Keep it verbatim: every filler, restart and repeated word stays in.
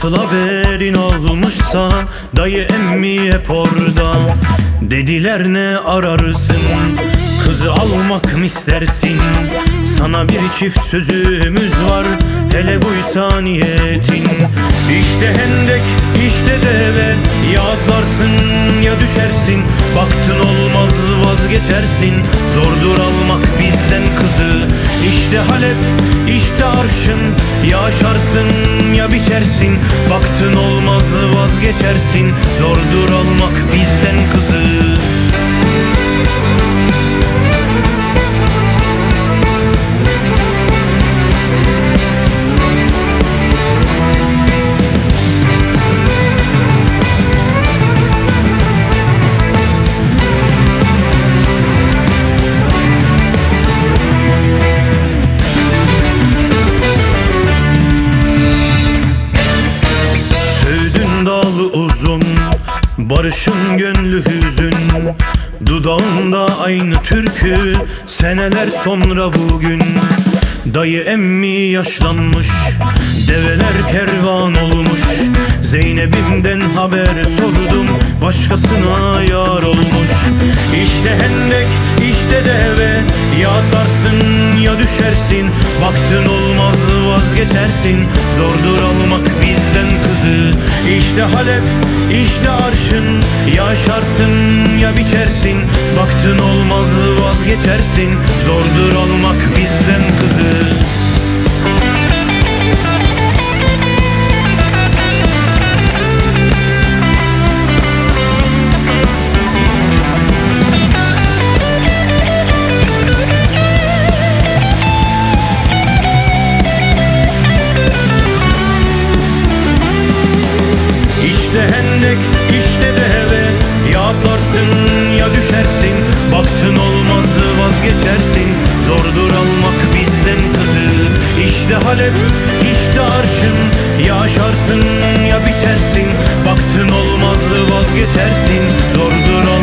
Nasıl haberin olmuşsa dayı emmi hep orada. Dediler ne ararsın, kızı almak mı istersin? Sana bir çift sözümüz var, hele buysa niyetin. İşte hendek, işte deve, ya atlarsın ya düşersin. Baktın olmaz vazgeçersin, zordur almak bizden kızı. İşte Halep, işte arşın, ya aşarsın ya biçersin. Baktın olmaz vazgeçersin, zordur almak bizden kızı. Uzun, barışın gönlü hüzün, dudağında aynı türkü, seneler sonra bugün. Dayı emmi yaşlanmış, develer kervan olmuş. Zeynep'imden haber sordum, başkasına yar olmuş. İşte hendek, işte deve, ya atlarsın ya düşersin. Baktın olmaz vazgeçersin, zordur almak bizden kızı. İşte Halep, işte arşın, ya aşarsın ya biçersin. Baktın olmaz vazgeçersin, zordur almak bizden kızı. İşte hendek, işte deve, ya atlarsın ya düşersin. Baktın olmaz vazgeçersin, zordur almak bizden kızı. İşte Halep, işte arşın, ya aşarsın ya biçersin. Baktın olmaz vazgeçersin, zordur almak